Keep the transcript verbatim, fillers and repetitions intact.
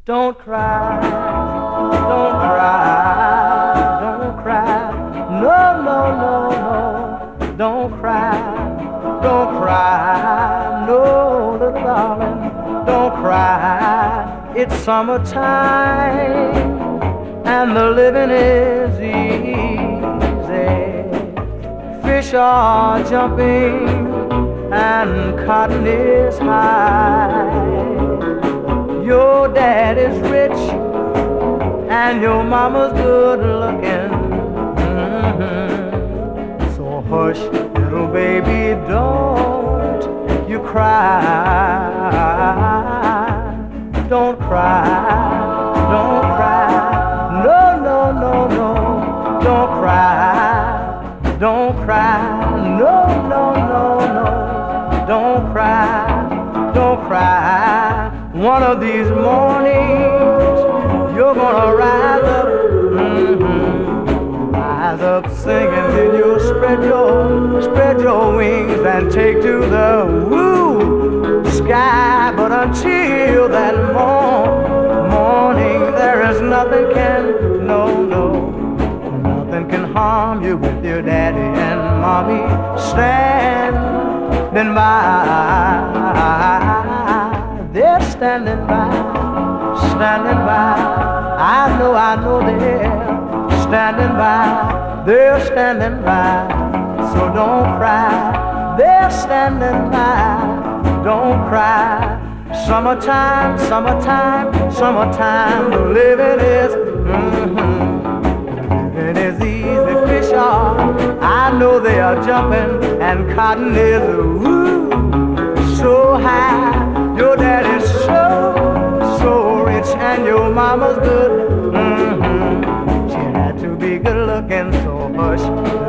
Don't cry, don't cry, don't cry. No, no, no, no, don't cry, don't cry. No, little darling, don't cry. It's summertime and the living is easy. Fish are jumping and cotton is high. Your dad is rich and your mama's good looking. Mm-hmm. So hush, little baby, don't you cry. Don't cry, don't cry. No, no, no, no, don't cry. Don't cry. No, no, no, no, don't cry. Don't cry. One of these mornings you're gonna rise up, mm-hmm. Rise up singing, then you'll spread your, spread your wings and take to the woo sky. But until that morn, morning, there is nothing can, no, no, nothing can harm you with your daddy and mommy standing by. They're standing by, standing by. I know, I know they're standing by. They're standing by. So don't cry. They're standing by. Don't cry. Summertime, summertime, summertime. The living is, mm-hmm. The living is easy. Fish are, I know they are jumping, and cotton is, ooh, so high. Your daddy's so, so rich and your mama's good. Mm-hmm. She had to be good looking, so hush.